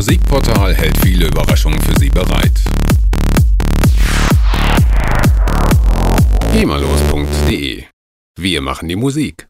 Musikportal hält viele Überraschungen für Sie bereit. GEMALOS.de. Wir machen die Musik.